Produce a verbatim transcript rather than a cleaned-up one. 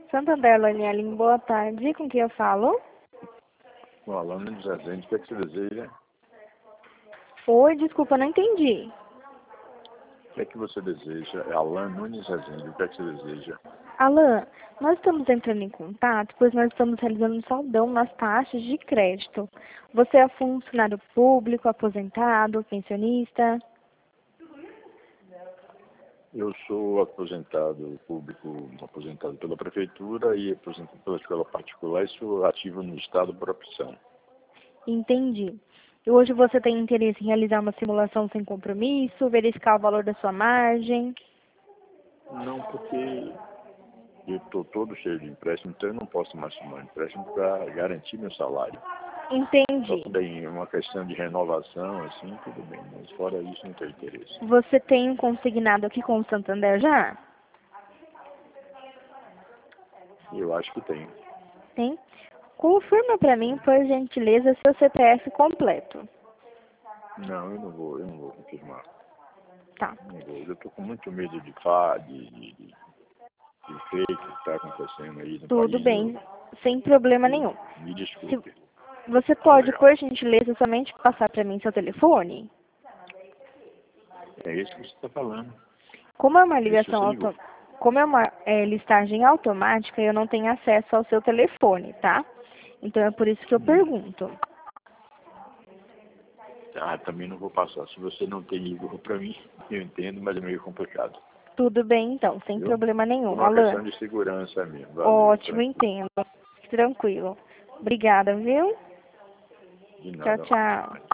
Santander, Lanielin, boa tarde. Com quem eu falo? O Alan Nunes Rezende, o que é que você deseja? Oi, desculpa, não entendi. O que é que você deseja? É Alan Nunes Rezende, o que é que você deseja? Alan, nós estamos entrando em contato, pois nós estamos realizando um saldão nas taxas de crédito. Você é funcionário público, aposentado, pensionista? Eu sou aposentado público, aposentado pela prefeitura e aposentado pela escola particular e sou ativo no estado por opção. Entendi. E hoje você tem interesse em realizar uma simulação sem compromisso, verificar o valor da sua margem? Não, porque eu estou todo cheio de empréstimo, então eu não posso mais tomar empréstimo para garantir meu salário. Só Entendi. também uma questão de renovação, assim, tudo bem, mas fora isso não tenho interesse. Você tem um consignado aqui com o Santander já? Eu acho que tenho. Tem? Confirma para mim, por gentileza, seu C P F completo. Não, eu não vou, eu não vou confirmar. Tá. Não vou. Eu estou com muito medo de fa, de, de, de, de fake que está acontecendo aí no Tudo país. bem, Eu, sem problema eu, nenhum. me Se desculpe. você pode, Obrigado. por gentileza, somente passar para mim seu telefone? É isso que você está falando. Como é uma É isso que ligação você auto... ligou. Como é uma é, listagem automática, eu não tenho acesso ao seu telefone, tá? Então é por isso que eu Hum. pergunto. Ah, também não vou passar. Se você não tem ligou para mim, eu entendo, mas é meio complicado. Tudo bem, então, sem Viu? problema Por nenhum. uma Alan, questão de segurança mesmo. Valeu, ótimo, tranquilo. entendo. Tranquilo. Obrigada, viu? De Tchau, nada. tchau.